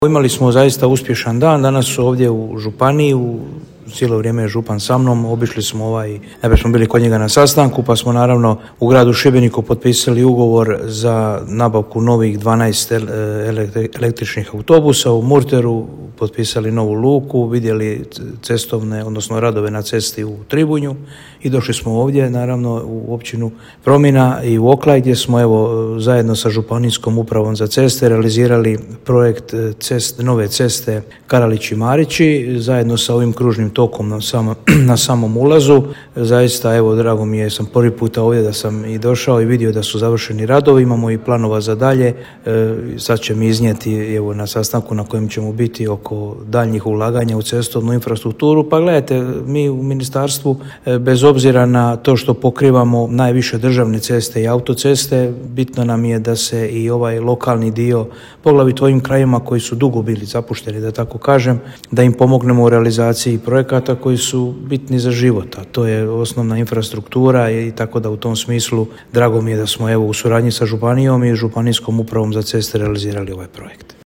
Imali smo zaista uspješan dan, danas su ovdje u županiji, cijelo vrijeme je župan sa mnom, obišli smo najprije smo bili kod njega na sastanku, pa smo naravno u gradu Šibeniku potpisali ugovor za nabavku novih 12 električnih autobusa, u Murteru potpisali novu luku, vidjeli cestovne, odnosno radove na cesti u Tribunju i došli smo ovdje naravno u općinu Promina i u Oklaj gdje smo zajedno sa Županijskom upravom za ceste realizirali projekt nove ceste Karalići Marići zajedno sa ovim kružnim tokom na samom ulazu. Zaista drago mi je, sam prvi puta ovdje da sam i došao i vidio da su završeni radovi, imamo i planova za dalje. Sad će mi iznijeti na sastanku na kojem ćemo biti oko daljnjih ulaganja u cestovnu infrastrukturu. Pa gledajte, mi u ministarstvu bez obzira na to što pokrivamo najviše državne ceste i autoceste, bitno nam je da se i ovaj lokalni dio, poglavito ovim krajevima koji su dugo bili zapušteni, da tako kažem, da im pomognemo u realizaciji projekata koji su bitni za život, a to je osnovna infrastruktura i tako da u tom smislu drago mi je da smo u suradnji sa županijom i Županijskom upravom za ceste realizirali ovaj projekt.